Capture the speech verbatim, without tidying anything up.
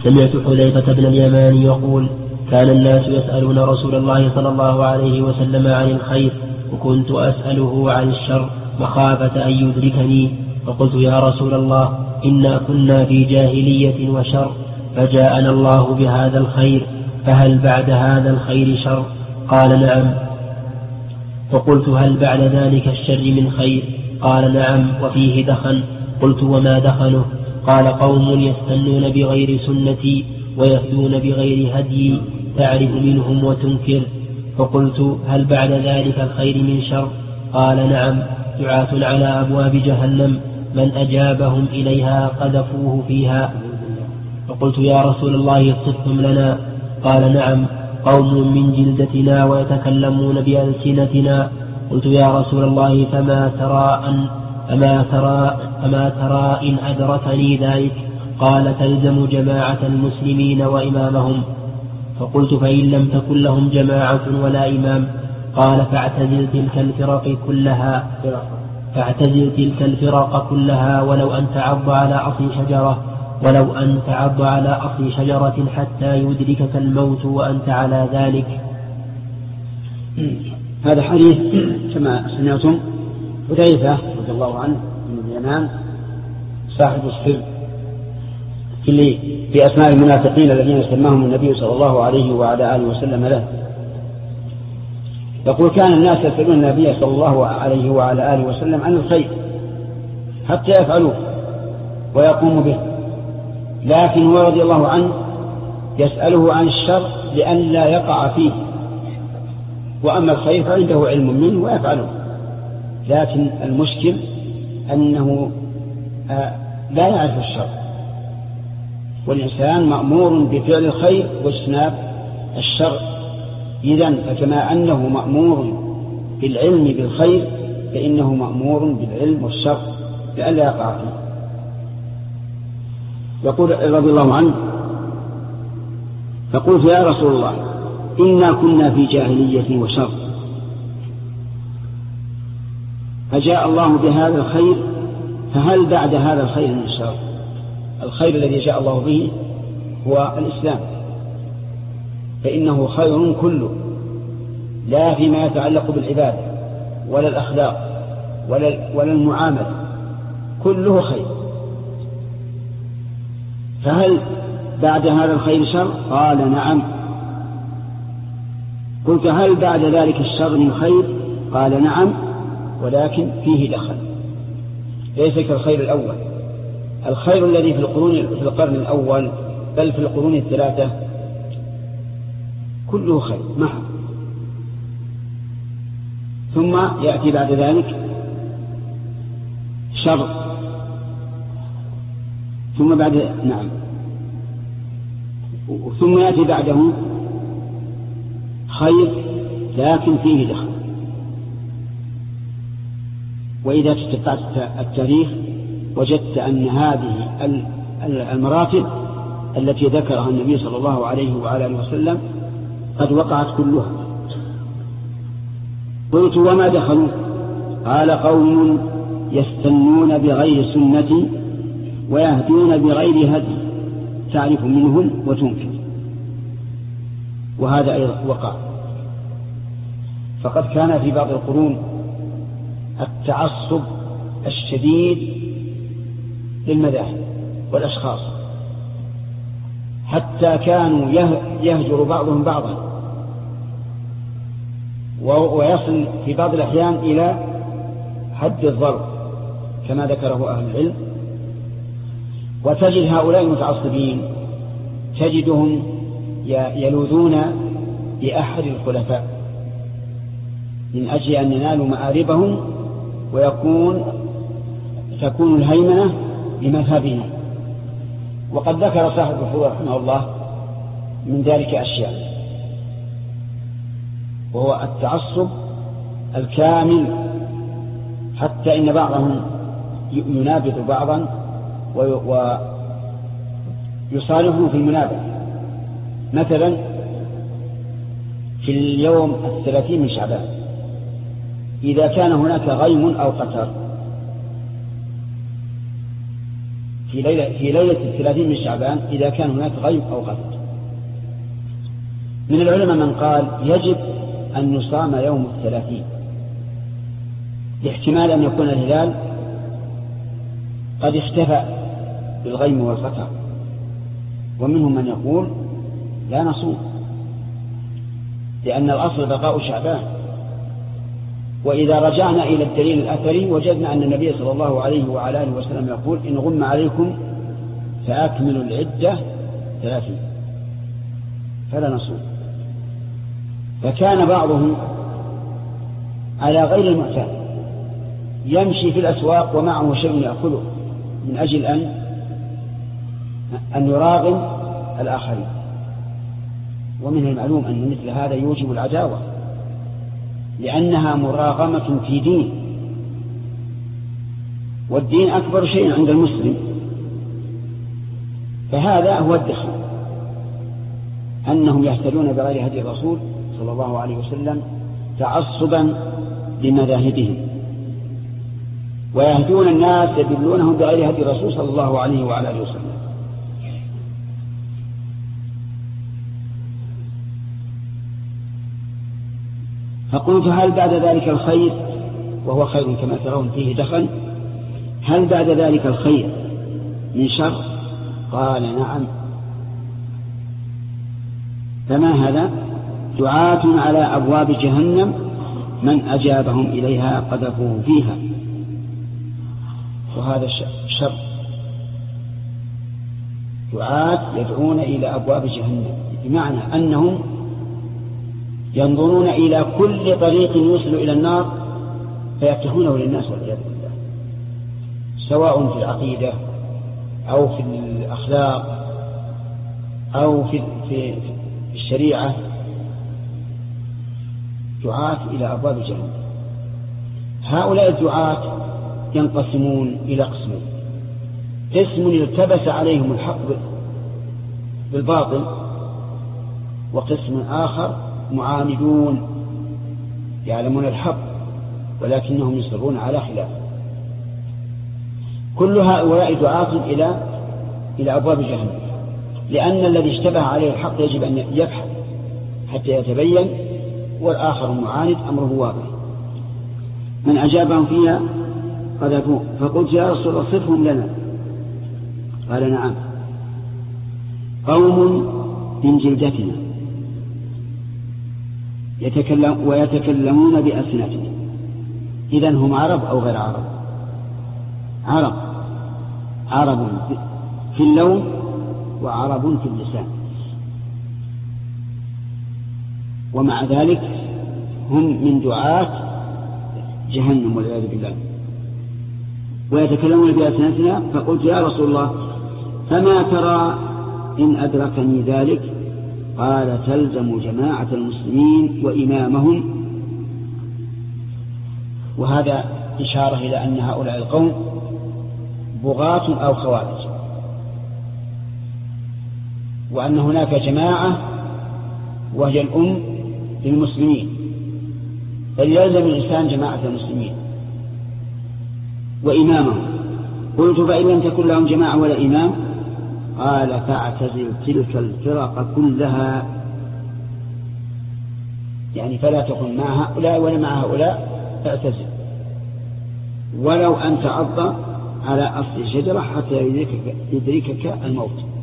سمعت حذيفة بن اليمان يقول كان الناس يسألون رسول الله صلى الله عليه وسلم عن الخير وكنت أسأله عن الشر مخافة أن يدركني، فقلت يا رسول الله إنا كنا في جاهلية وشر فجاءنا الله بهذا الخير فهل بعد هذا الخير شر؟ قال نعم. فقلت هل بعد ذلك الشر من خير؟ قال نعم وفيه دخن. قلت وما دخنه؟ قال قوم يستنون بغير سنتي ويهدون بغير هدي تعرف منهم وتنكر. فقلت هل بعد ذلك الخير من شر؟ قال نعم دعاة على أبواب جهنم من أجابهم إليها قذفوه فيها. فقلت يا رسول الله صفهم لنا. قال نعم قوم من جلدتنا ويتكلمون بألسنتنا. قلت يا رسول الله فما ترى أن أما ترى, أما ترى إن أدركني ذلك؟ قال تلزم جماعة المسلمين وإمامهم. فقلت فإن لم تكن لهم جماعة ولا إمام؟ قال فاعتزل تلك الفرق كلها فاعتزل تلك الفرق كلها ولو أن تعض على أصل شجرة ولو أن تعض على أصل شجرة حتى يدركك الموت وأنت على ذلك. هذا حديث كما سمعتم حذيفة رضي الله عنه من اليمان صاحب السر اللي في أسماء المنافقين الذين سماهم النبي صلى الله عليه وعلى آله وسلم له، يقول كان الناس يسألون النبي صلى الله عليه وعلى آله وسلم عن الخير حتى يفعلوه ويقوموا به، لكن هو رضي الله عنه يسأله عن الشر لأن لا يقع فيه، وأما الخير فعنده علم منه ويفعله. لكن المشكل أنه لا يعرف الشر، والإنسان مأمور بفعل الخير واجتناب الشر. إذن فكما أنه مأمور بالعلم بالخير فإنه مأمور بالعلم والشر لئلا يقع فيه. يقول رضي الله عنه فقلت يا رسول الله إنا كنا في جاهلية وشر فجاء الله بهذا الخير فهل بعد هذا الخير من شر؟ الخير الذي جاء الله به هو الإسلام، فإنه خير كله، لا فيما يتعلق بالعبادة ولا الأخلاق ولا, ولا المعاملة، كله خير. فهل بعد هذا الخير شر؟ قال نعم. قلت هل بعد ذلك الشر من خير؟ قال نعم ولكن فيه دخل، ليس كالخير الأول. الخير الذي في القرون في القرن الأول بل في القرون الثلاثة كله خير معه، ثم يأتي بعد ذلك شر، ثم بعد نعم ثم يأتي بعده خير لكن فيه دخل. وإذا تتبعت التاريخ وجدت أن هذه المراتب التي ذكرها النبي صلى الله عليه وعلى آله وسلم قد وقعت كلها. قلت وما دخلوا؟ قال قوم يستنون بغير سنتي ويهدون بغير هدي تعرف منهم وتنكر. وهذا أيضا وقع. فقد كان في بعض القرون التعصب الشديد للمذاهب والأشخاص، حتى كانوا يهجر بعضهم بعضا، ويصل في بعض الأحيان إلى حد الضرب كما ذكره أهل العلم. وتجد هؤلاء المتعصبين تجدهم يلوذون بأحد الخلفاء من أجل أن ينالوا مآربهم ويكون تكون الهيمنة بمذهبهم. وقد ذكر صاحب الفروع رحمه الله من ذلك أشياء، وهو التعصب الكامل، حتى إن بعضهم ينابذ بعضا ويصالحه في المنابذ. مثلا في اليوم الثلاثين من شعبان إذا كان هناك غيم أو قتر في ليلة, في ليلة الثلاثين من شعبان إذا كان هناك غيب أو غفلة. من العلماء من قال يجب أن يصام يوم الثلاثين لاحتمال أن يكون الهلال قد اختفى بالغيم والغفر، ومنهم من يقول لا نصوم لأن الأصل بقاء شعبان. وإذا رجعنا إلى الدليل الأثري وجدنا أن النبي صلى الله عليه وعلى آله وسلم يقول إن غم عليكم فأكملوا العدة ثلاثين فلا نصوم. فكان بعضهم على غير المعتاد يمشي في الأسواق ومعه شيء يأكله من أجل أن أن يراغم الآخرين، ومن المعلوم أن مثل هذا يوجب العداوة لأنها مراغمة في دين، والدين أكبر شيء عند المسلم، فهذا هو الدخل أنهم يهتدون بغير هدي الرسول صلى الله عليه وسلم تعصبا لمذاهبهم، ويهدون الناس يدلونهم بغير هدي الرسول صلى الله عليه وعلى آله وسلم. فقلت هل بعد ذلك الخير، وهو خير كما ترون فيه دخل، هل بعد ذلك الخير من شر؟ قال نعم. فما هذا؟ دعاة على أبواب جهنم من أجابهم إليها قذفوه فيها، وهذا شر. دعاة يدعون إلى أبواب جهنم بمعنى أنهم ينظرون إلى كل طريق يوصل إلى النار فيفتحونه للناس والعياذ بالله، سواء في العقيدة أو في الأخلاق أو في في الشريعة. دعاة إلى أبواب جهنم. هؤلاء الدعاة ينقسمون إلى قسمين: قسم التبس عليهم الحق بالباطل، وقسم آخر معاندون يعلمون الحق ولكنهم يصرون على خلافه. كل هؤلاء دعاة إلى إلى أبواب جهنم، لأن الذي اشتبه عليه الحق يجب أن يبحث حتى يتبين، والآخر المعاند أمره واضح. من أجابهم فيها قذفوه. فقلت يا رسول الله صفهم لنا. قال نعم: قوم من جلدتنا يتكلم ويتكلمون بألسنتنا. إذن هم عرب أو غير عرب؟ عرب، عرب في اللون وعرب في اللسان، ومع ذلك هم من دعاة جهنم والعياذ بالله، ويتكلمون بألسنتنا. فقلت يا رسول الله فما ترى إن أدركني ذلك؟ قال: تلزم جماعة المسلمين وإمامهم. وهذا إشارة إلى أن هؤلاء القوم بغاة أو خوارج، وأن هناك جماعة وهي الأم للمسلمين، بل يلزم الإنسان جماعة المسلمين وإمامهم. قلت: فإن لم تكن لهم جماعة ولا إمام؟ قال: فاعتزل تلك الفرق كلها، يعني فلا تكن مع هؤلاء ولا مع هؤلاء، فاعتزل، ولو أن تعض على أصل الشجرة حتى يدركك, يدركك الموت.